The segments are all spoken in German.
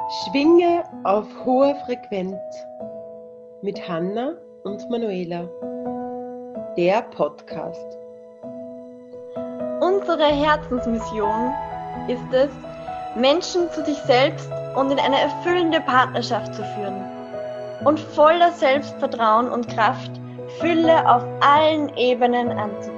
Schwinge auf hoher Frequenz mit Hanna und Manuela, der Podcast. Unsere Herzensmission ist es, Menschen zu sich selbst und in eine erfüllende Partnerschaft zu führen und voller Selbstvertrauen und Kraft Fülle auf allen Ebenen anzuziehen.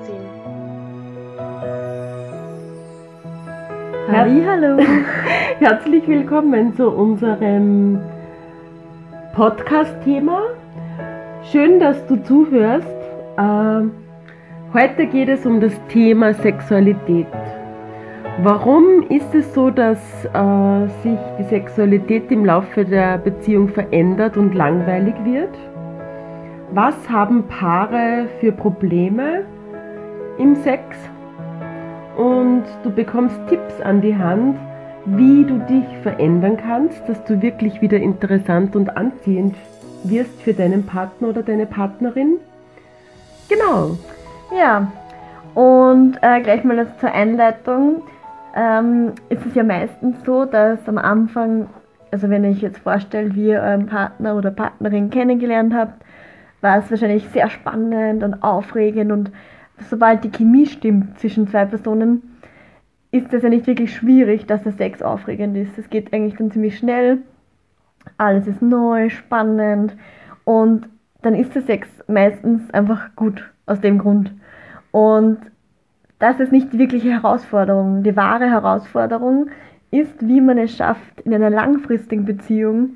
Hallo. Herzlich willkommen zu unserem Podcast-Thema. Schön, dass du zuhörst. Heute geht es um das Thema Sexualität. Warum ist es so, dass sich die Sexualität im Laufe der Beziehung verändert und langweilig wird? Was haben Paare für Probleme im Sex? Und du bekommst Tipps an die Hand, wie du dich verändern kannst, dass du wirklich wieder interessant und anziehend wirst für deinen Partner oder deine Partnerin. Genau. Ja, und gleich mal zur Einleitung. Ist es ja meistens so, dass am Anfang, also wenn ich jetzt vorstelle, wie ihr euren Partner oder Partnerin kennengelernt habt, war es wahrscheinlich sehr spannend und aufregend, und sobald die Chemie stimmt zwischen zwei Personen, ist es ja nicht wirklich schwierig, dass der Sex aufregend ist. Es geht eigentlich dann ziemlich schnell, alles ist neu, spannend, und dann ist der Sex meistens einfach gut aus dem Grund. Und das ist nicht die wirkliche Herausforderung. Die wahre Herausforderung ist, wie man es schafft, in einer langfristigen Beziehung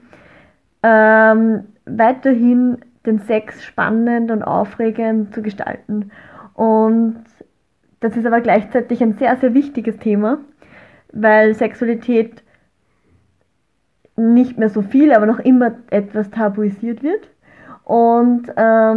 weiterhin den Sex spannend und aufregend zu gestalten. Und das ist aber gleichzeitig ein sehr, sehr wichtiges Thema, weil Sexualität nicht mehr so viel, aber noch immer etwas tabuisiert wird. Und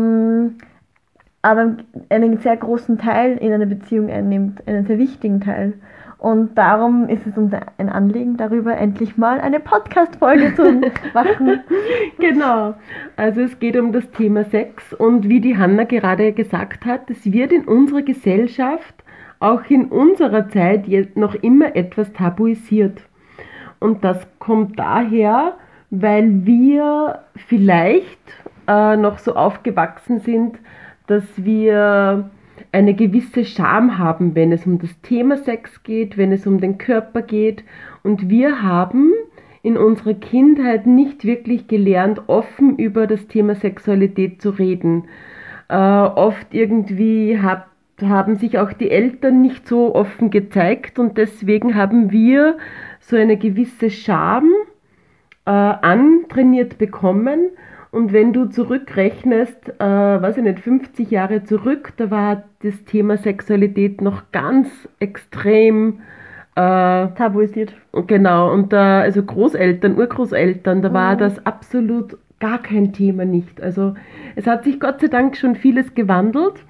aber einen sehr großen Teil in einer Beziehung einnimmt, einen sehr wichtigen Teil. Und darum ist es uns ein Anliegen, darüber endlich mal eine Podcast-Folge zu machen. Genau, also es geht um das Thema Sex, und wie die Hanna gerade gesagt hat, es wird in unserer Gesellschaft, auch in unserer Zeit, noch immer etwas tabuisiert. Und das kommt daher, weil wir vielleicht noch so aufgewachsen sind, dass wir eine gewisse Scham haben, wenn es um das Thema Sex geht, wenn es um den Körper geht. Und wir haben in unserer Kindheit nicht wirklich gelernt, offen über das Thema Sexualität zu reden. Oft irgendwie haben sich auch die Eltern nicht so offen gezeigt, und deswegen haben wir so eine gewisse Scham antrainiert bekommen. Und wenn du zurückrechnest, 50 Jahre zurück, da war das Thema Sexualität noch ganz extrem Tabuisiert. Genau, und also Großeltern, Urgroßeltern, da war das absolut gar kein Thema nicht. Also es hat sich Gott sei Dank schon vieles gewandelt,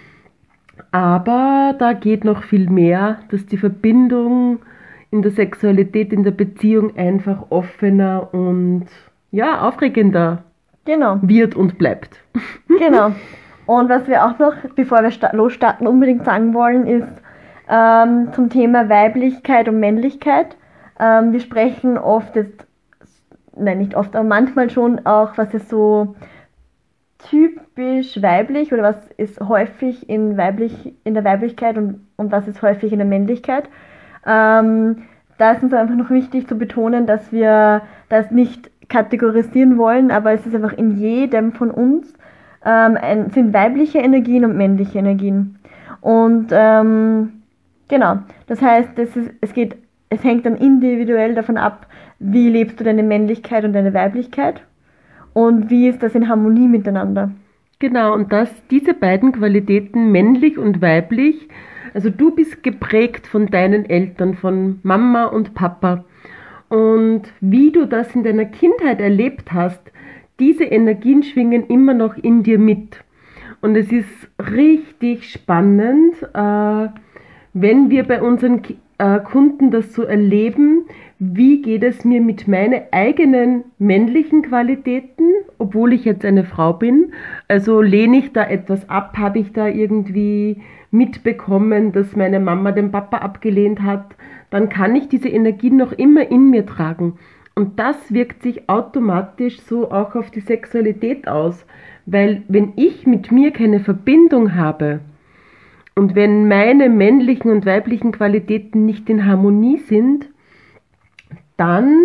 aber da geht noch viel mehr, dass die Verbindung in der Sexualität, in der Beziehung einfach offener und ja, aufregender wird und bleibt. Genau. Und was wir auch noch, bevor wir losstarten, unbedingt sagen wollen, ist zum Thema Weiblichkeit und Männlichkeit. Wir sprechen oft nicht oft, aber manchmal schon auch, was ist so typisch weiblich oder was ist häufig in der Weiblichkeit und was ist häufig in der Männlichkeit. Da ist uns einfach noch wichtig zu betonen, dass wir das nicht kategorisieren wollen, aber es ist einfach in jedem von uns sind weibliche Energien und männliche Energien. Und genau, das heißt, es hängt dann individuell davon ab, wie lebst du deine Männlichkeit und deine Weiblichkeit und wie ist das in Harmonie miteinander. Genau, und diese beiden Qualitäten, männlich und weiblich, also du bist geprägt von deinen Eltern, von Mama und Papa. Und wie du das in deiner Kindheit erlebt hast, diese Energien schwingen immer noch in dir mit. Und es ist richtig spannend, wenn wir bei unseren Kunden das so erleben, wie geht es mir mit meinen eigenen männlichen Qualitäten, obwohl ich jetzt eine Frau bin. Also lehne ich da etwas ab, habe ich da irgendwie mitbekommen, dass meine Mama den Papa abgelehnt hat, dann kann ich diese Energien noch immer in mir tragen. Und das wirkt sich automatisch so auch auf die Sexualität aus. Weil wenn ich mit mir keine Verbindung habe und wenn meine männlichen und weiblichen Qualitäten nicht in Harmonie sind, dann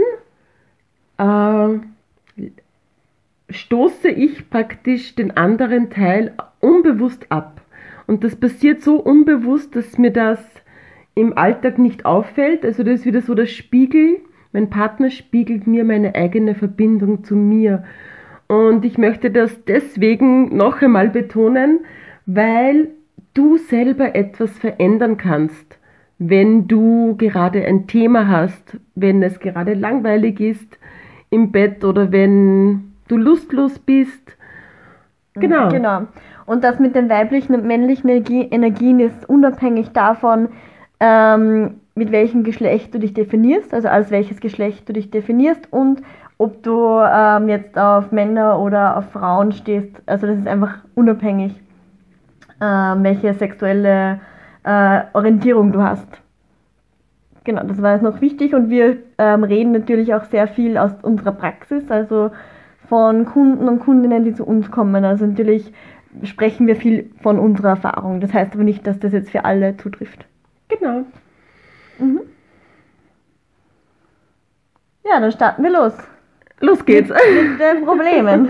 stoße ich praktisch den anderen Teil unbewusst ab. Und das passiert so unbewusst, dass mir das im Alltag nicht auffällt. Also das ist wieder so der Spiegel. Mein Partner spiegelt mir meine eigene Verbindung zu mir. Und ich möchte das deswegen noch einmal betonen, weil du selber etwas verändern kannst, wenn du gerade ein Thema hast, wenn es gerade langweilig ist im Bett oder wenn du lustlos bist. Genau. Genau. Und das mit den weiblichen und männlichen Energien ist unabhängig davon, mit welchem Geschlecht du dich definierst, also als welches Geschlecht du dich definierst und ob du jetzt auf Männer oder auf Frauen stehst. Also das ist einfach unabhängig, welche sexuelle Orientierung du hast. Genau, das war jetzt noch wichtig und wir reden natürlich auch sehr viel aus unserer Praxis, also von Kunden und Kundinnen, die zu uns kommen. Also natürlich sprechen wir viel von unserer Erfahrung. Das heißt aber nicht, dass das jetzt für alle zutrifft. Genau. Mhm. Ja, dann starten wir los. Los geht's. Mit den Problemen.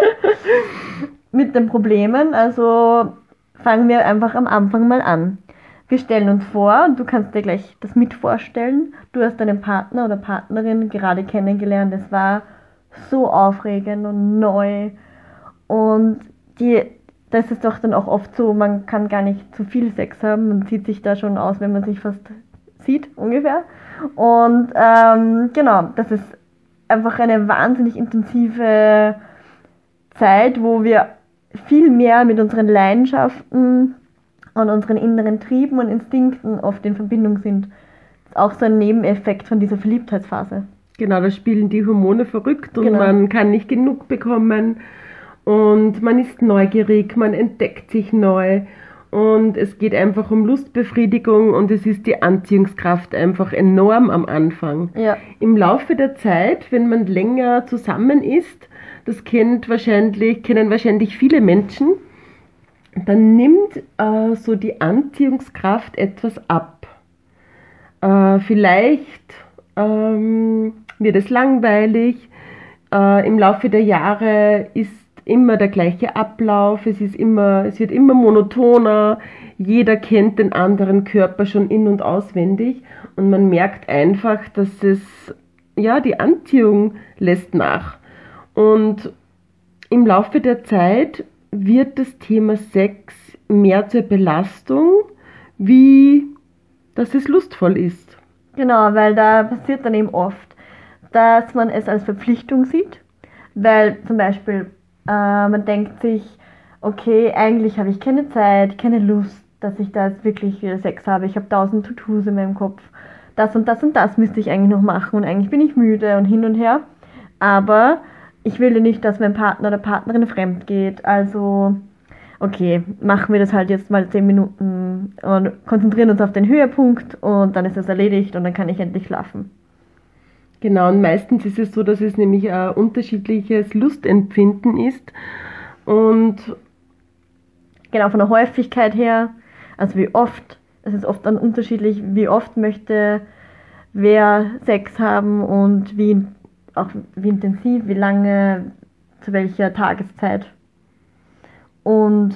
Mit den Problemen, also fangen wir einfach am Anfang mal an. Wir stellen uns vor, du kannst dir gleich das mit vorstellen. Du hast deinen Partner oder Partnerin gerade kennengelernt. Es war so aufregend und neu. Und das ist doch dann auch oft so, man kann gar nicht zu viel Sex haben. Man sieht sich da schon aus, wenn man sich fast sieht, ungefähr. Und genau, das ist einfach eine wahnsinnig intensive Zeit, wo wir viel mehr mit unseren Leidenschaften und unseren inneren Trieben und Instinkten oft in Verbindung sind. Das ist auch so ein Nebeneffekt von dieser Verliebtheitsphase. Genau, da spielen die Hormone verrückt und Genau. man kann nicht genug bekommen und man ist neugierig, man entdeckt sich neu und es geht einfach um Lustbefriedigung und es ist die Anziehungskraft einfach enorm am Anfang. Ja. Im Laufe der Zeit, wenn man länger zusammen ist, das kennen wahrscheinlich viele Menschen, dann nimmt so die Anziehungskraft etwas ab. Vielleicht wird es langweilig. Im Laufe der Jahre ist immer der gleiche Ablauf. Es wird immer monotoner. Jeder kennt den anderen Körper schon in- und auswendig. Und man merkt einfach, dass die Anziehung lässt nach. Und im Laufe der Zeit wird das Thema Sex mehr zur Belastung, wie dass es lustvoll ist. Genau, weil da passiert dann eben oft, dass man es als Verpflichtung sieht, weil zum Beispiel man denkt sich, okay, eigentlich habe ich keine Zeit, keine Lust, dass ich da jetzt wirklich Sex habe, ich habe 1000 To-Dos in meinem Kopf, das und das und das müsste ich eigentlich noch machen und eigentlich bin ich müde und hin und her, aber ich will ja nicht, dass mein Partner oder Partnerin fremd geht, also okay, machen wir das halt jetzt mal 10 Minuten und konzentrieren uns auf den Höhepunkt und dann ist das erledigt und dann kann ich endlich schlafen. Genau, und meistens ist es so, dass es nämlich ein unterschiedliches Lustempfinden ist und Genau, von der Häufigkeit her, also wie oft, es ist oft dann unterschiedlich, wie oft möchte wer Sex haben und wie intensiv, wie lange, zu welcher Tageszeit. Und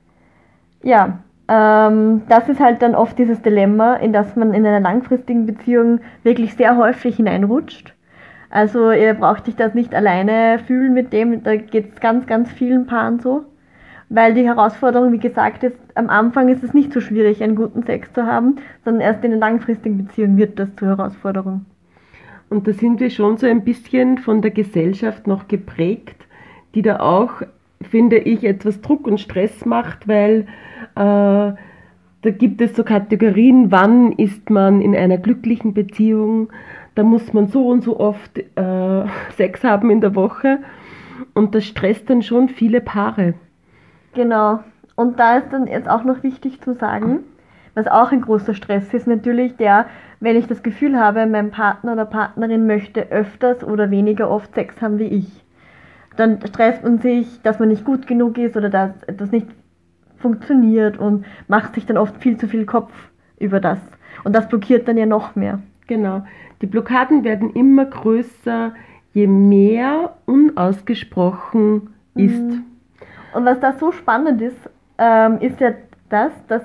ja, das ist halt dann oft dieses Dilemma, in das man in einer langfristigen Beziehung wirklich sehr häufig hineinrutscht. Also ihr braucht sich das nicht alleine fühlen mit dem, da geht es ganz, ganz vielen Paaren so. Weil die Herausforderung, wie gesagt, ist, am Anfang ist es nicht so schwierig, einen guten Sex zu haben, sondern erst in einer langfristigen Beziehung wird das zur Herausforderung. Und da sind wir schon so ein bisschen von der Gesellschaft noch geprägt, die da auch, finde ich, etwas Druck und Stress macht, weil da gibt es so Kategorien, wann ist man in einer glücklichen Beziehung, da muss man so und so oft Sex haben in der Woche und das stresst dann schon viele Paare. Genau. Und da ist dann jetzt auch noch wichtig zu sagen, Was auch ein großer Stress ist natürlich der, wenn ich das Gefühl habe, mein Partner oder Partnerin möchte öfters oder weniger oft Sex haben wie ich. Dann stresst man sich, dass man nicht gut genug ist oder dass etwas nicht funktioniert und macht sich dann oft viel zu viel Kopf über das. Und das blockiert dann ja noch mehr. Genau. Die Blockaden werden immer größer, je mehr unausgesprochen ist. Und was da so spannend ist, ist ja das, dass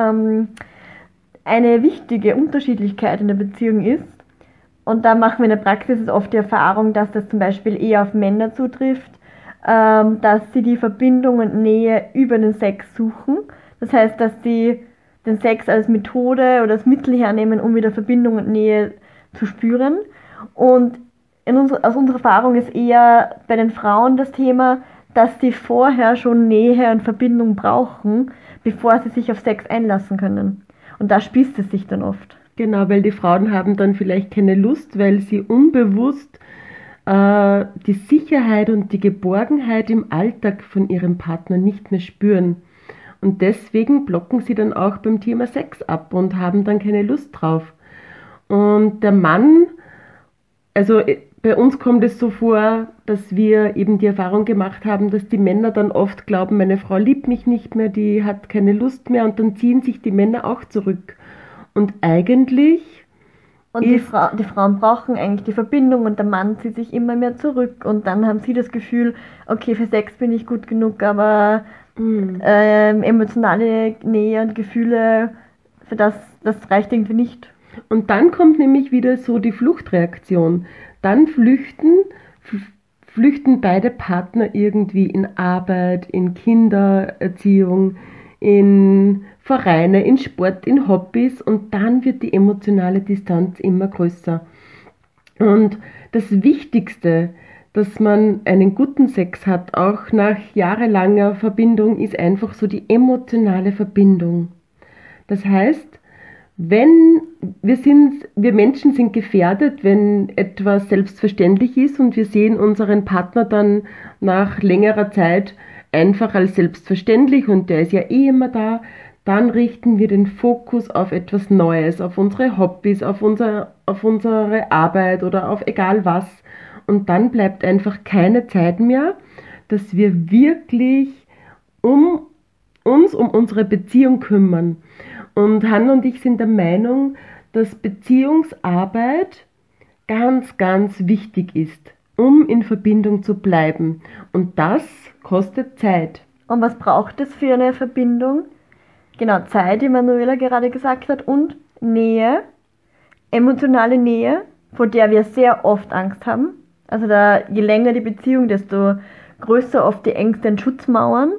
eine wichtige Unterschiedlichkeit in der Beziehung ist. Und da machen wir in der Praxis oft die Erfahrung, dass das zum Beispiel eher auf Männer zutrifft, dass sie die Verbindung und Nähe über den Sex suchen. Das heißt, dass sie den Sex als Methode oder als Mittel hernehmen, um wieder Verbindung und Nähe zu spüren. Und aus unserer Erfahrung ist eher bei den Frauen das Thema, dass sie vorher schon Nähe und Verbindung brauchen, bevor sie sich auf Sex einlassen können. Und da spießt es sich dann oft. Genau, weil die Frauen haben dann vielleicht keine Lust, weil sie unbewusst die Sicherheit und die Geborgenheit im Alltag von ihrem Partner nicht mehr spüren. Und deswegen blocken sie dann auch beim Thema Sex ab und haben dann keine Lust drauf. Und der Mann, also bei uns kommt es so vor, dass wir eben die Erfahrung gemacht haben, dass die Männer dann oft glauben, meine Frau liebt mich nicht mehr, die hat keine Lust mehr und dann ziehen sich die Männer auch zurück. Und eigentlich und die Frauen brauchen eigentlich die Verbindung und der Mann zieht sich immer mehr zurück und dann haben sie das Gefühl, okay, für Sex bin ich gut genug, aber emotionale Nähe und Gefühle, für das reicht irgendwie nicht. Und dann kommt nämlich wieder so die Fluchtreaktion. Dann flüchten beide Partner irgendwie in Arbeit, in Kindererziehung, in Vereine, in Sport, in Hobbys und dann wird die emotionale Distanz immer größer. Und das Wichtigste, dass man einen guten Sex hat, auch nach jahrelanger Verbindung, ist einfach so die emotionale Verbindung. Das heißt, wir Menschen sind gefährdet, wenn etwas selbstverständlich ist und wir sehen unseren Partner dann nach längerer Zeit einfach als selbstverständlich und der ist ja eh immer da, dann richten wir den Fokus auf etwas Neues, auf unsere Hobbys, auf unsere Arbeit oder auf egal was. Und dann bleibt einfach keine Zeit mehr, dass wir wirklich uns um unsere Beziehung kümmern. Und Hanna und ich sind der Meinung, dass Beziehungsarbeit ganz, ganz wichtig ist, um in Verbindung zu bleiben. Und das kostet Zeit. Und was braucht es für eine Verbindung? Genau, Zeit, wie Manuela gerade gesagt hat, und Nähe, emotionale Nähe, vor der wir sehr oft Angst haben. Also je länger die Beziehung, desto größer oft die Ängste und Schutzmauern.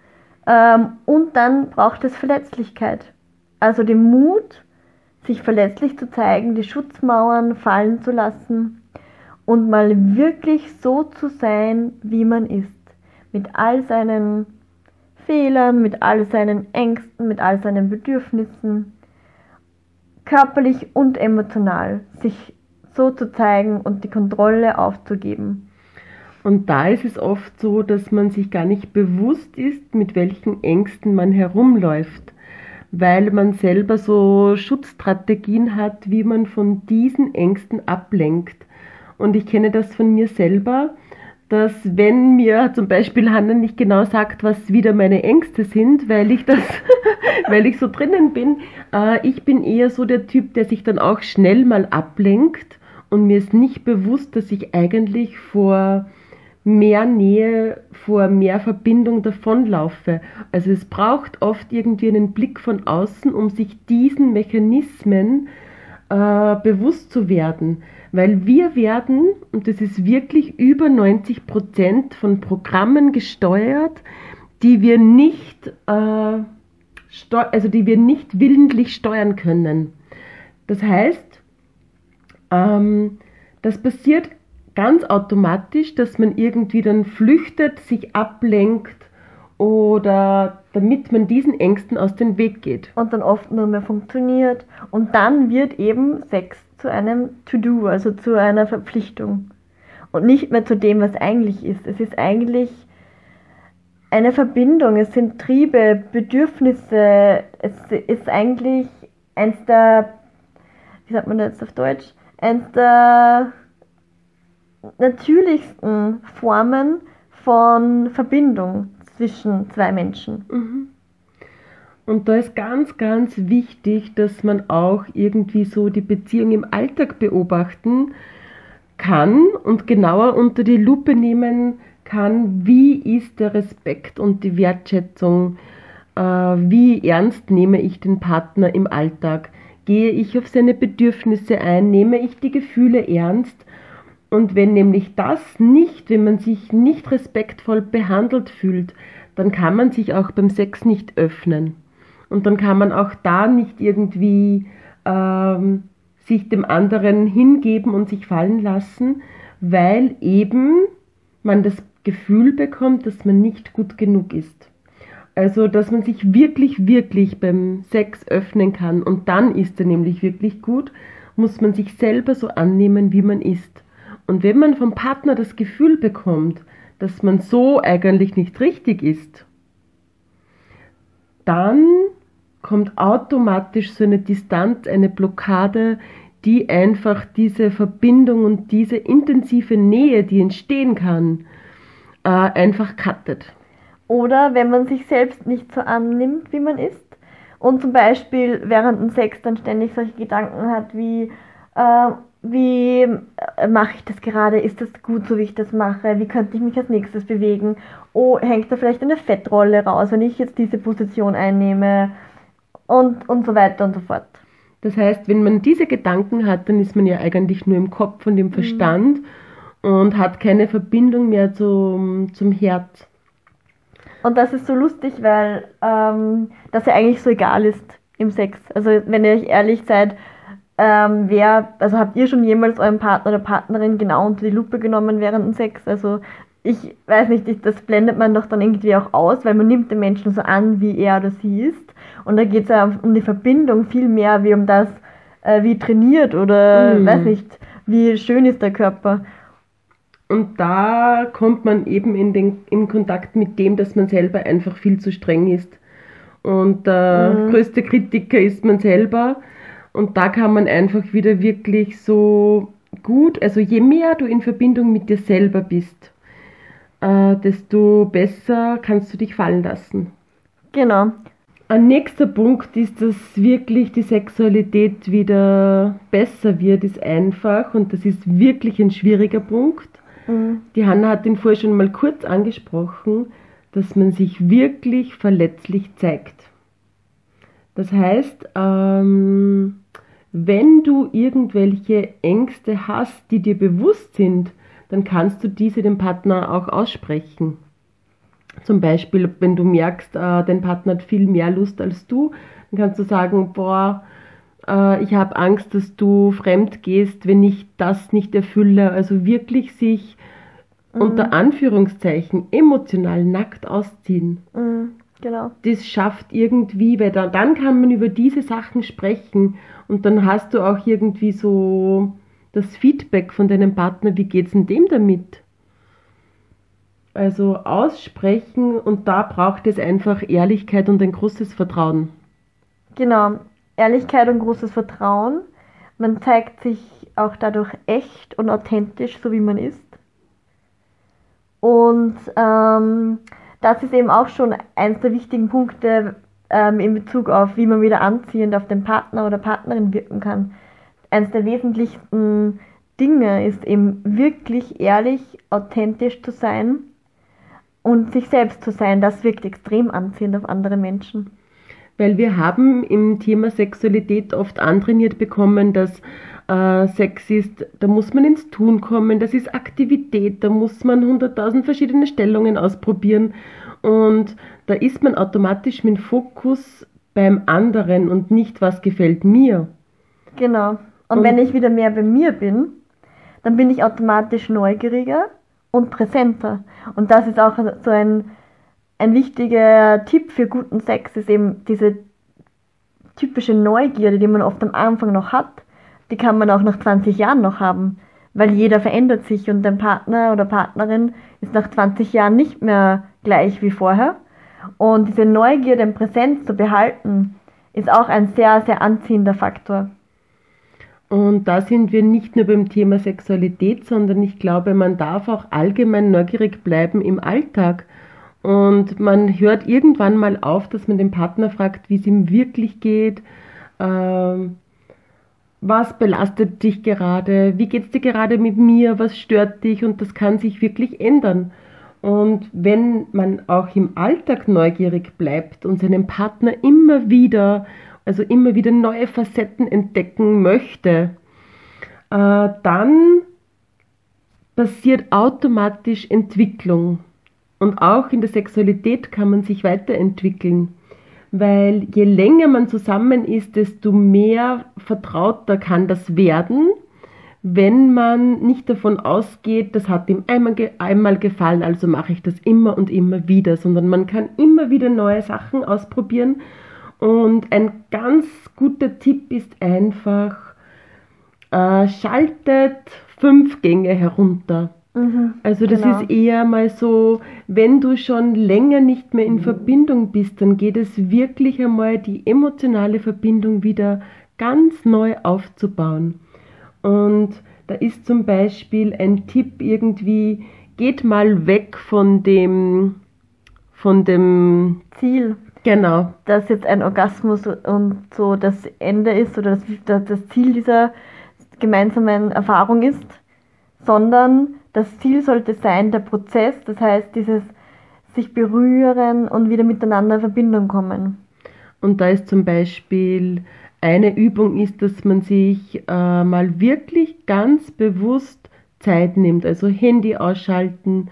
Und dann braucht es Verletzlichkeit. Also den Mut, sich verletzlich zu zeigen, die Schutzmauern fallen zu lassen und mal wirklich so zu sein, wie man ist. Mit all seinen Fehlern, mit all seinen Ängsten, mit all seinen Bedürfnissen, körperlich und emotional, sich so zu zeigen und die Kontrolle aufzugeben. Und da ist es oft so, dass man sich gar nicht bewusst ist, mit welchen Ängsten man herumläuft, weil man selber so Schutzstrategien hat, wie man von diesen Ängsten ablenkt. Und ich kenne das von mir selber, dass wenn mir zum Beispiel Hanna nicht genau sagt, was wieder meine Ängste sind, weil ich so drinnen bin, ich bin eher so der Typ, der sich dann auch schnell mal ablenkt und mir ist nicht bewusst, dass ich eigentlich vor mehr Nähe, vor mehr Verbindung davonlaufe. Also es braucht oft irgendwie einen Blick von außen, um sich diesen Mechanismen bewusst zu werden. Weil wir werden, und das ist wirklich über 90% von Programmen gesteuert, die wir nicht willentlich steuern können. Das heißt, das passiert ganz automatisch, dass man irgendwie dann flüchtet, sich ablenkt oder damit man diesen Ängsten aus dem Weg geht. Und dann oft nur mehr funktioniert. Und dann wird eben Sex zu einem To-Do, also zu einer Verpflichtung. Und nicht mehr zu dem, was eigentlich ist. Es ist eigentlich eine Verbindung, es sind Triebe, Bedürfnisse, es ist eigentlich eins der, wie sagt man das jetzt auf Deutsch, eins der natürlichsten Formen von Verbindung zwischen zwei Menschen. Mhm. Und da ist ganz, ganz wichtig, dass man auch irgendwie so die Beziehung im Alltag beobachten kann und genauer unter die Lupe nehmen kann, wie ist der Respekt und die Wertschätzung, wie ernst nehme ich den Partner im Alltag, gehe ich auf seine Bedürfnisse ein, nehme ich die Gefühle ernst. Und wenn nämlich das nicht, wenn man sich nicht respektvoll behandelt fühlt, dann kann man sich auch beim Sex nicht öffnen. Und dann kann man auch da nicht irgendwie sich dem anderen hingeben und sich fallen lassen, weil eben man das Gefühl bekommt, dass man nicht gut genug ist. Also, dass man sich wirklich, wirklich beim Sex öffnen kann und dann ist er nämlich wirklich gut, muss man sich selber so annehmen, wie man ist. Und wenn man vom Partner das Gefühl bekommt, dass man so eigentlich nicht richtig ist, dann kommt automatisch so eine Distanz, eine Blockade, die einfach diese Verbindung und diese intensive Nähe, die entstehen kann, einfach cuttet. Oder wenn man sich selbst nicht so annimmt, wie man ist und zum Beispiel während dem Sex dann ständig solche Gedanken hat wie mache ich das gerade, ist das gut, so wie ich das mache, wie könnte ich mich als nächstes bewegen, oh, hängt da vielleicht eine Fettrolle raus, wenn ich jetzt diese Position einnehme und so weiter und so fort. Das heißt, wenn man diese Gedanken hat, dann ist man ja eigentlich nur im Kopf und im Verstand und hat keine Verbindung mehr zum Herz. Und das ist so lustig, weil das ja eigentlich so egal ist im Sex. Also wenn ihr euch ehrlich seid, also habt ihr schon jemals euren Partner oder Partnerin genau unter die Lupe genommen während dem Sex? Also ich weiß nicht, das blendet man doch dann irgendwie auch aus, weil man nimmt den Menschen so an, wie er oder sie ist. Und da geht es ja um die Verbindung viel mehr wie um das, wie trainiert oder weiß nicht, wie schön ist der Körper. Und da kommt man eben in Kontakt mit dem, dass man selber einfach viel zu streng ist. Und der größte Kritiker ist man selber. Und da kann man einfach wieder wirklich so gut, also je mehr du in Verbindung mit dir selber bist, desto besser kannst du dich fallen lassen. Genau. Ein nächster Punkt ist, dass wirklich die Sexualität wieder besser wird, ist einfach. Und das ist wirklich ein schwieriger Punkt. Die Hanna hat ihn vorher schon mal kurz angesprochen, dass man sich wirklich verletzlich zeigt. Das heißt, wenn du irgendwelche Ängste hast, die dir bewusst sind, dann kannst du diese dem Partner auch aussprechen. Zum Beispiel, wenn du merkst, dein Partner hat viel mehr Lust als du, dann kannst du sagen, boah, ich habe Angst, dass du fremd gehst, wenn ich das nicht erfülle. Also wirklich sich unter Anführungszeichen emotional nackt ausziehen. Genau. Das schafft irgendwie, weil dann kann man über diese Sachen sprechen und dann hast du auch irgendwie so das Feedback von deinem Partner, wie geht's denn dem damit? Also aussprechen und da braucht es einfach Ehrlichkeit und ein großes Vertrauen. Genau, Ehrlichkeit und großes Vertrauen. Man zeigt sich auch dadurch echt und authentisch, so wie man ist. Und das ist eben auch schon eins der wichtigen Punkte in Bezug auf, wie man wieder anziehend auf den Partner oder Partnerin wirken kann. Eins der wesentlichsten Dinge ist eben wirklich ehrlich, authentisch zu sein und sich selbst zu sein. Das wirkt extrem anziehend auf andere Menschen. Weil wir haben im Thema Sexualität oft antrainiert bekommen, dass Sex ist, da muss man ins Tun kommen, das ist Aktivität, da muss man 100.000 verschiedene Stellungen ausprobieren und da ist man automatisch mit Fokus beim anderen und nicht, was gefällt mir. Genau. Und wenn ich wieder mehr bei mir bin, dann bin ich automatisch neugieriger und präsenter. Und das ist auch so ein wichtiger Tipp für guten Sex, ist eben diese typische Neugierde, die man oft am Anfang noch hat, die kann man auch nach 20 Jahren noch haben, weil jeder verändert sich und dein Partner oder Partnerin ist nach 20 Jahren nicht mehr gleich wie vorher. Und diese Neugierde im Präsenz zu behalten, ist auch ein sehr, sehr anziehender Faktor. Und da sind wir nicht nur beim Thema Sexualität, sondern ich glaube, man darf auch allgemein neugierig bleiben im Alltag. Und man hört irgendwann mal auf, dass man den Partner fragt, wie es ihm wirklich geht, was belastet dich gerade, wie geht es dir gerade mit mir, was stört dich, und das kann sich wirklich ändern. Und wenn man auch im Alltag neugierig bleibt und seinen Partner immer wieder neue Facetten entdecken möchte, dann passiert automatisch Entwicklung. Und auch in der Sexualität kann man sich weiterentwickeln, weil je länger man zusammen ist, desto mehr vertrauter kann das werden, wenn man nicht davon ausgeht, das hat ihm einmal gefallen, also mache ich das immer und immer wieder, sondern man kann immer wieder neue Sachen ausprobieren. Und ein ganz guter Tipp ist einfach, schaltet 5 Gänge herunter. Also das genau. ist eher mal so, wenn du schon länger nicht mehr in Verbindung bist, dann geht es wirklich einmal, die emotionale Verbindung wieder ganz neu aufzubauen. Und da ist zum Beispiel ein Tipp irgendwie, geht mal weg von dem Ziel, genau, dass jetzt ein Orgasmus und so das Ende ist oder das Ziel dieser gemeinsamen Erfahrung ist, sondern das Ziel sollte sein, der Prozess, das heißt dieses sich berühren und wieder miteinander in Verbindung kommen. Und da ist zum Beispiel eine Übung ist, dass man sich mal wirklich ganz bewusst Zeit nimmt, also Handy ausschalten,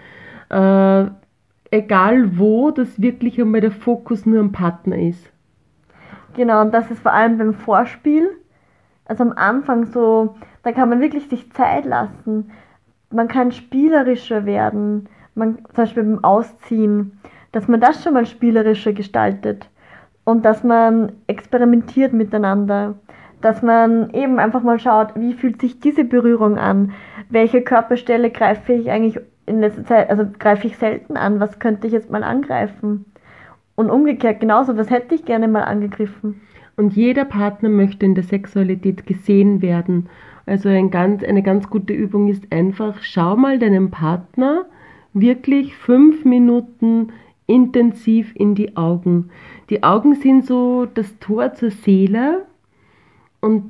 egal wo, dass wirklich einmal der Fokus nur am Partner ist. Genau, und das ist vor allem beim Vorspiel, also am Anfang so, da kann man wirklich sich Zeit lassen. Man kann spielerischer werden, zum Beispiel beim Ausziehen, dass man das schon mal spielerischer gestaltet und dass man experimentiert miteinander, dass man eben einfach mal schaut, wie fühlt sich diese Berührung an, welche Körperstelle greife ich eigentlich in letzter Zeit, also greife ich selten an, was könnte ich jetzt mal angreifen und umgekehrt genauso, was hätte ich gerne mal angegriffen. Und jeder Partner möchte in der Sexualität gesehen werden. Also eine ganz gute Übung ist einfach, schau mal deinem Partner wirklich 5 Minuten intensiv in die Augen. Die Augen sind so das Tor zur Seele, und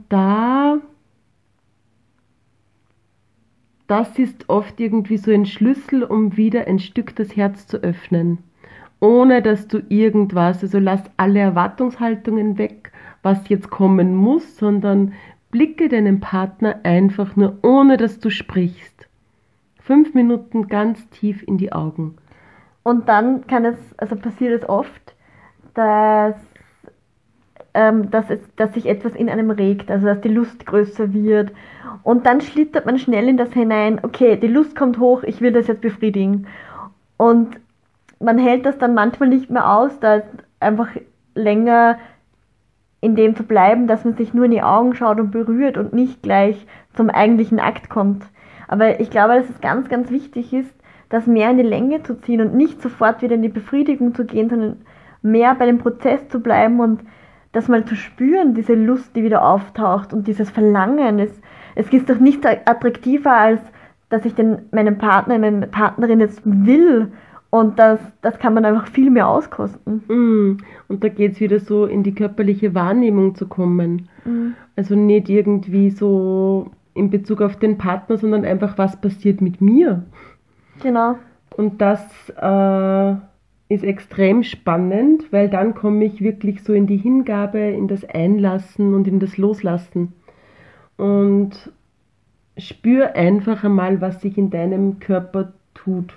das ist oft irgendwie so ein Schlüssel, um wieder ein Stück das Herz zu öffnen. Ohne dass du irgendwas, also lass alle Erwartungshaltungen weg, was jetzt kommen muss, sondern blicke deinem Partner einfach nur, ohne dass du sprichst. 5 Minuten ganz tief in die Augen. Und dann passiert es oft, dass sich etwas in einem regt, also dass die Lust größer wird. Und dann schlittert man schnell in das hinein, okay, die Lust kommt hoch, ich will das jetzt befriedigen. Und man hält das dann manchmal nicht mehr aus, da einfach länger in dem zu bleiben, dass man sich nur in die Augen schaut und berührt und nicht gleich zum eigentlichen Akt kommt. Aber ich glaube, dass es ganz, ganz wichtig ist, das mehr in die Länge zu ziehen und nicht sofort wieder in die Befriedigung zu gehen, sondern mehr bei dem Prozess zu bleiben und das mal zu spüren, diese Lust, die wieder auftaucht und dieses Verlangen. Es ist doch nichts attraktiver, als dass ich meinen Partner, meine Partnerin jetzt will. Und das kann man einfach viel mehr auskosten. Und da geht es wieder so in die körperliche Wahrnehmung zu kommen. Also nicht irgendwie so in Bezug auf den Partner, sondern einfach, was passiert mit mir. Genau. Und das ist extrem spannend, weil dann komme ich wirklich so in die Hingabe, in das Einlassen und in das Loslassen. Und spür einfach einmal, was sich in deinem Körper tut.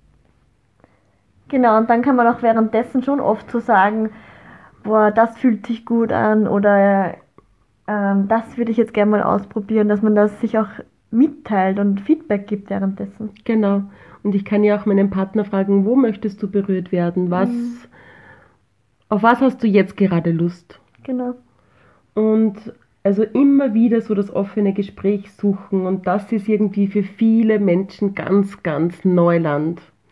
Genau, und dann kann man auch währenddessen schon oft so sagen, boah, das fühlt sich gut an oder das würde ich jetzt gerne mal ausprobieren, dass man das sich auch mitteilt und Feedback gibt währenddessen. Genau. Und ich kann ja auch meinen Partner fragen, wo möchtest du berührt werden? Auf was hast du jetzt gerade Lust? Genau. Und also immer wieder so das offene Gespräch suchen, und das ist irgendwie für viele Menschen ganz, ganz Neuland.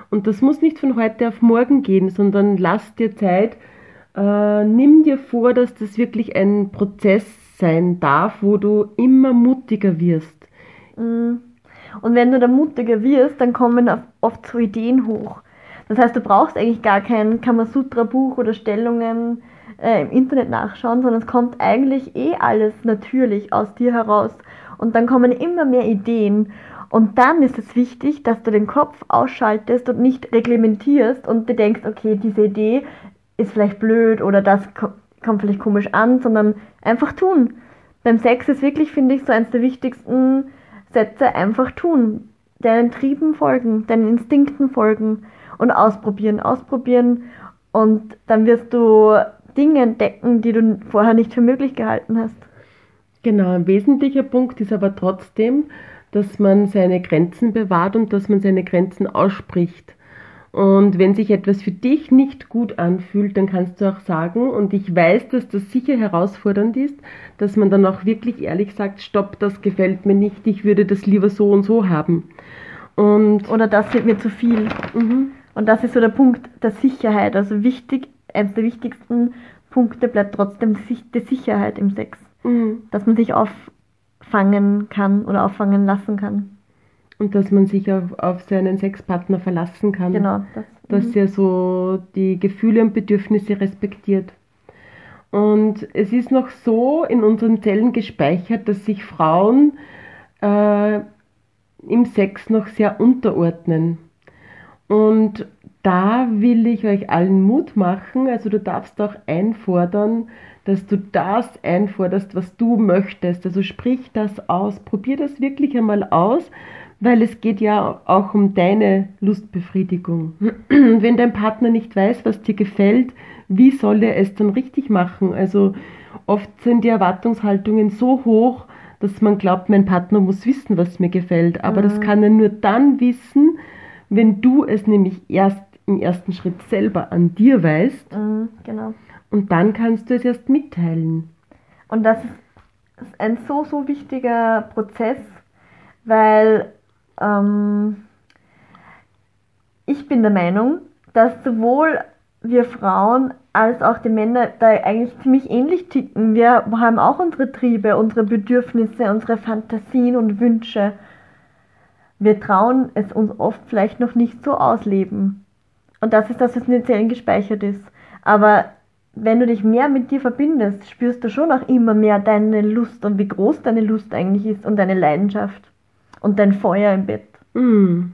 Und das muss nicht von heute auf morgen gehen, sondern lass dir Zeit, nimm dir vor, dass das wirklich ein Prozess sein darf, wo du immer mutiger wirst. Mhm. Und wenn du da mutiger wirst, dann kommen oft so Ideen hoch. Das heißt, du brauchst eigentlich gar kein Kamasutra-Buch oder Stellungen im Internet nachschauen, sondern es kommt eigentlich alles natürlich aus dir heraus. Und dann kommen immer mehr Ideen. Und dann ist es wichtig, dass du den Kopf ausschaltest und nicht reglementierst und dir denkst, okay, diese Idee ist vielleicht blöd oder das kommt vielleicht komisch an, sondern einfach tun. Beim Sex ist wirklich, finde ich, so eins der wichtigsten Sätze, einfach tun. Deinen Trieben folgen, deinen Instinkten folgen und ausprobieren. Und dann wirst du Dinge entdecken, die du vorher nicht für möglich gehalten hast. Genau, ein wesentlicher Punkt ist aber trotzdem, dass man seine Grenzen bewahrt und dass man seine Grenzen ausspricht. Und wenn sich etwas für dich nicht gut anfühlt, dann kannst du auch sagen, und ich weiß, dass das sicher herausfordernd ist, dass man dann auch wirklich ehrlich sagt, stopp, das gefällt mir nicht, ich würde das lieber so und so haben. Oder das wird mir zu viel. Und das ist so der Punkt der Sicherheit. Also wichtig, eines der wichtigsten Punkte bleibt trotzdem die Sicherheit im Sex. Dass man sich auffangen kann oder auffangen lassen kann. Und dass man sich auf seinen Sexpartner verlassen kann. Genau. Dass er so die Gefühle und Bedürfnisse respektiert. Und es ist noch so in unseren Zellen gespeichert, dass sich Frauen im Sex noch sehr unterordnen. Und da will ich euch allen Mut machen, also du darfst auch einfordern, dass du das einforderst, was du möchtest. Also sprich das aus, probier das wirklich einmal aus, weil es geht ja auch um deine Lustbefriedigung. Wenn dein Partner nicht weiß, was dir gefällt, wie soll er es dann richtig machen? Also oft sind die Erwartungshaltungen so hoch, dass man glaubt, mein Partner muss wissen, was mir gefällt. Aber das kann er nur dann wissen, wenn du es nämlich erst im ersten Schritt selber an dir weißt. Genau. Und dann kannst du es erst mitteilen. Und das ist ein so, so wichtiger Prozess, weil ich bin der Meinung, dass sowohl wir Frauen als auch die Männer da eigentlich ziemlich ähnlich ticken. Wir haben auch unsere Triebe, unsere Bedürfnisse, unsere Fantasien und Wünsche. Wir trauen es uns oft vielleicht noch nicht so ausleben. Und das ist das, was in den Zellen gespeichert ist. Aber wenn du dich mehr mit dir verbindest, spürst du schon auch immer mehr deine Lust und wie groß deine Lust eigentlich ist und deine Leidenschaft und dein Feuer im Bett. Und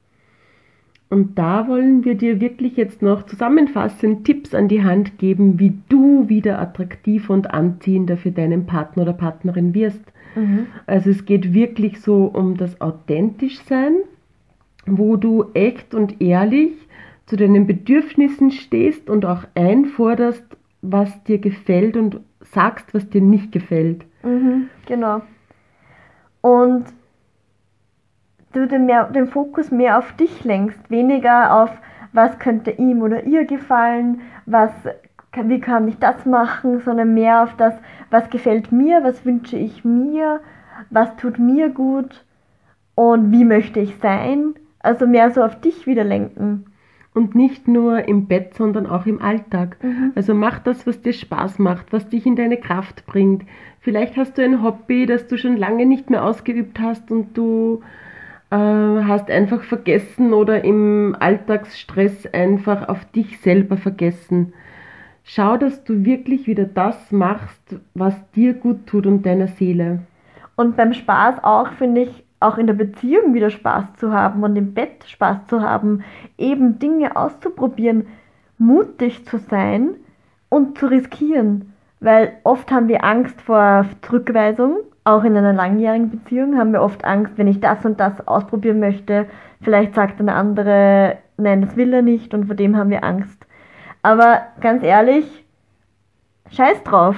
da wollen wir dir wirklich jetzt noch zusammenfassend Tipps an die Hand geben, wie du wieder attraktiver und anziehender für deinen Partner oder Partnerin wirst. Also es geht wirklich so um das Authentischsein, wo du echt und ehrlich zu deinen Bedürfnissen stehst und auch einforderst, was dir gefällt und sagst, was dir nicht gefällt. Genau. Und du den Fokus mehr auf dich lenkst, weniger auf, was könnte ihm oder ihr gefallen, wie kann ich das machen, sondern mehr auf das, was gefällt mir, was wünsche ich mir, was tut mir gut und wie möchte ich sein. Also mehr so auf dich wieder lenken. Und nicht nur im Bett, sondern auch im Alltag. Also mach das, was dir Spaß macht, was dich in deine Kraft bringt. Vielleicht hast du ein Hobby, das du schon lange nicht mehr ausgeübt hast und du hast einfach vergessen oder im Alltagsstress einfach auf dich selber vergessen. Schau, dass du wirklich wieder das machst, was dir gut tut und deiner Seele. Und beim Spaß auch, finde ich, auch in der Beziehung wieder Spaß zu haben und im Bett Spaß zu haben, eben Dinge auszuprobieren, mutig zu sein und zu riskieren. Weil oft haben wir Angst vor Zurückweisung, auch in einer langjährigen Beziehung haben wir oft Angst, wenn ich das und das ausprobieren möchte, vielleicht sagt eine andere, nein, das will er nicht und vor dem haben wir Angst. Aber ganz ehrlich, scheiß drauf.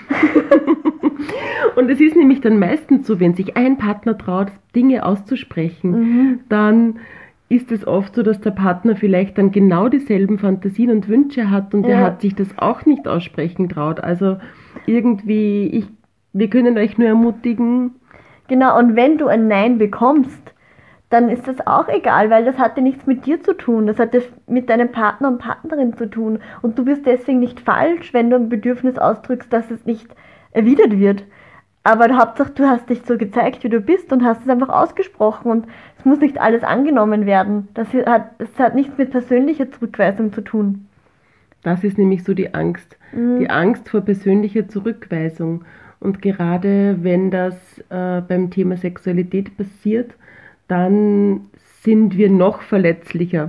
Und es ist nämlich dann meistens so, wenn sich ein Partner traut, Dinge auszusprechen, dann ist es oft so, dass der Partner vielleicht dann genau dieselben Fantasien und Wünsche hat und er hat sich das auch nicht aussprechen traut. Also irgendwie, wir können euch nur ermutigen. Genau, und wenn du ein Nein bekommst, dann ist das auch egal, weil das hatte nichts mit dir zu tun. Das hatte mit deinem Partner und Partnerin zu tun. Und du bist deswegen nicht falsch, wenn du ein Bedürfnis ausdrückst, dass es nicht erwidert wird. Aber Hauptsache, du hast dich so gezeigt, wie du bist und hast es einfach ausgesprochen. Und es muss nicht alles angenommen werden. Das hat nichts mit persönlicher Zurückweisung zu tun. Das ist nämlich so die Angst. Die Angst vor persönlicher Zurückweisung. Und gerade wenn das beim Thema Sexualität passiert, dann sind wir noch verletzlicher.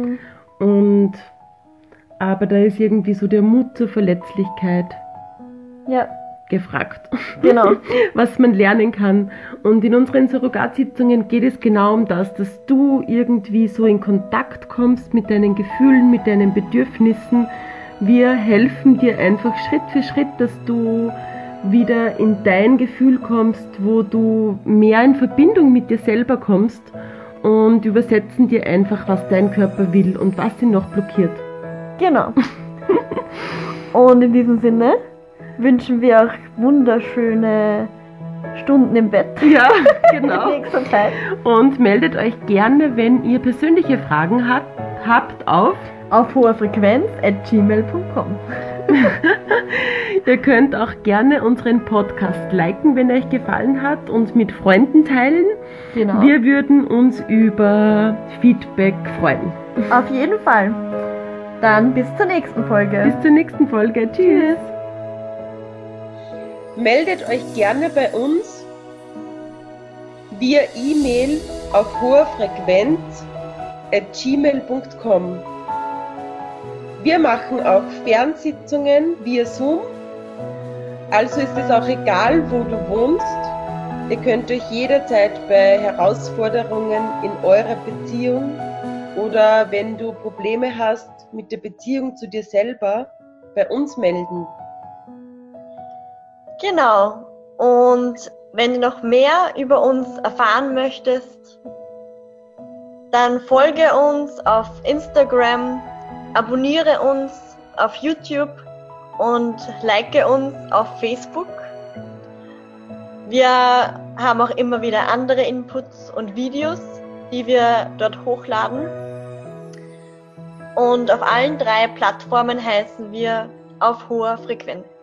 Aber da ist irgendwie so der Mut zur Verletzlichkeit gefragt. Genau. Was man lernen kann. Und in unseren Surrogatsitzungen geht es genau um das, dass du irgendwie so in Kontakt kommst mit deinen Gefühlen, mit deinen Bedürfnissen. Wir helfen dir einfach Schritt für Schritt, dass du wieder in dein Gefühl kommst, wo du mehr in Verbindung mit dir selber kommst und übersetzen dir einfach, was dein Körper will und was ihn noch blockiert. Genau. Und in diesem Sinne wünschen wir euch wunderschöne Stunden im Bett. Ja, genau. In nächster Zeit. Und meldet euch gerne, wenn ihr persönliche Fragen habt auf hoherfrequenz@gmail.com. Ihr könnt auch gerne unseren Podcast liken, wenn er euch gefallen hat, und mit Freunden teilen. Genau. Wir würden uns über Feedback freuen. Auf jeden Fall. Dann bis zur nächsten Folge. Bis zur nächsten Folge. Tschüss. Meldet euch gerne bei uns via E-Mail auf hoherfrequenz@gmail.com. Wir machen auch Fernsitzungen via Zoom, also ist es auch egal, wo du wohnst. Ihr könnt euch jederzeit bei Herausforderungen in eurer Beziehung oder wenn du Probleme hast mit der Beziehung zu dir selber, bei uns melden. Genau. Und wenn du noch mehr über uns erfahren möchtest, dann folge uns auf Instagram, abonniere uns auf YouTube und like uns auf Facebook. Wir haben auch immer wieder andere Inputs und Videos, die wir dort hochladen. Und auf allen 3 Plattformen heißen wir auf hoher Frequenz.